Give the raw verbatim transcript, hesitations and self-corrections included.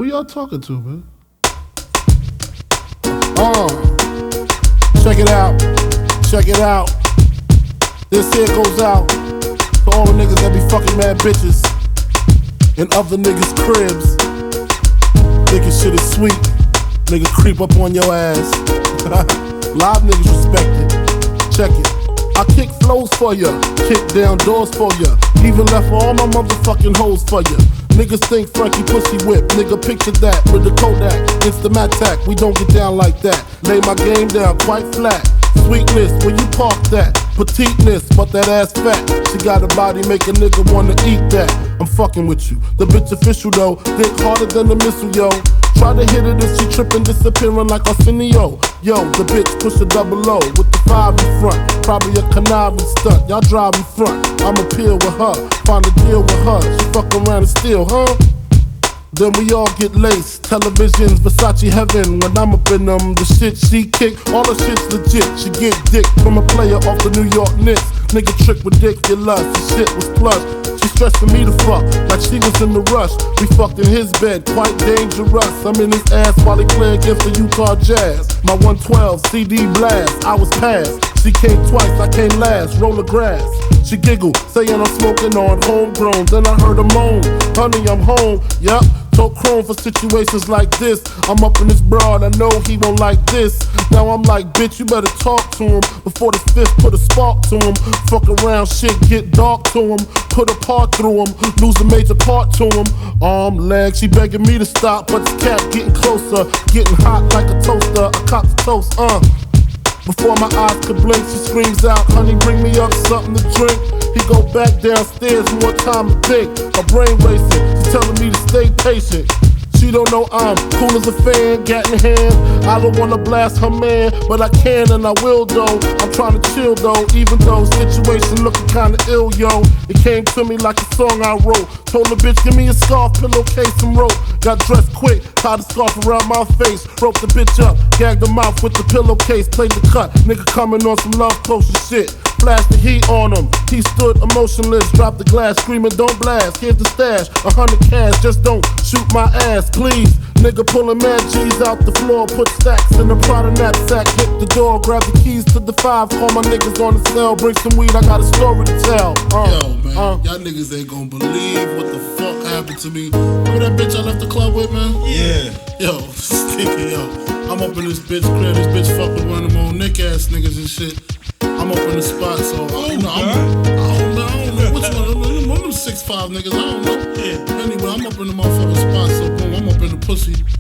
Who y'all talking to, man? Uh, check it out, check it out. This here goes out to all the niggas that be fucking mad bitches in other niggas' cribs. Nigga shit is sweet, nigga creep up on your ass. Live niggas respect it, check it. I kick flows for ya, kick down doors for ya, even left all my motherfucking hoes for ya. Niggas think Frankie pussy whip, nigga picture that with the Kodak, Instamatic, we don't get down like that. Lay my game down quite flat. Sweetness, where you park that? Petiteness, but that ass fat. She got a body, make a nigga wanna eat that. I'm fucking with you, the bitch official though. Dick harder than a missile, yo. Try to hit it if she trippin', disappearing like Arsenio. Yo, the bitch push a double O with the five in front. Probably a conniving stunt, y'all drive in front. I'ma peel with her, find a deal with her. She fuck around and steal, huh? Then we all get laced. Televisions, Versace heaven. When I'm up in them, the shit she kick, all the shit's legit. She get dick from a player off the New York Knicks. Nigga trick ridiculous, the shit was plush. She stressing me to fuck, like she was in the rush. We fucked in his bed, quite dangerous. I'm in his ass while he play against the Utah Jazz. My one twelve C D blast, I was passed. She came twice, I came last, roll the grass. She giggled, saying I'm smoking on homegrown. Then I heard her moan, honey, I'm home, yup. Told Chrome for situations like this. I'm up in this broad, I know he won't like this. Now I'm like, bitch, you better talk to him before the fifth put a spark to him. Fuck around, shit get dark to him. Put a part through him, lose a major part to him. Arm, leg, she begging me to stop, but the cat getting closer, getting hot like a toaster. I cop the toast, uh. Before my eyes could blink, she screams out, honey, bring me up something to drink. He go back downstairs, more time to think. Her brain racing, she's telling me to stay patient. She don't know I'm cool as a fan, gat in hand. I don't wanna blast her man, but I can and I will though. I'm trying to chill though, even though situation looking kinda ill, yo. It came to me like a song I wrote. Told the bitch, give me a scarf, pillowcase, and rope. Got dressed quick, tied a scarf around my face. Roped the bitch up, gagged her mouth with the pillowcase. Played the cut, nigga coming on some love potion shit. Flashed the heat on him, he stood emotionless. Dropped the glass, screaming, don't blast. Here's the stash, a hundred cash, just don't shoot my ass, please. Nigga pulling mad G's out the floor, put stacks in the Prada knapsack. Hit the door, grab the keys to the five, call my niggas on the cell. Bring some weed, I got a story to tell. Uh, Yo, man, uh, y'all niggas ain't gonna believe what the fuck happened to me. Remember that bitch I left the club with, man? Yeah. Yo, stinky, yo. I'm up in this bitch crib, this bitch fuck with one of them old Nick ass niggas and shit. I'm up in the spot, so I don't know. I'm, I don't know. I don't know which one. One of them six five niggas. I don't know. Yeah. Anyway, I'm up in the motherfucking spot, so boom, I'm up in the pussy.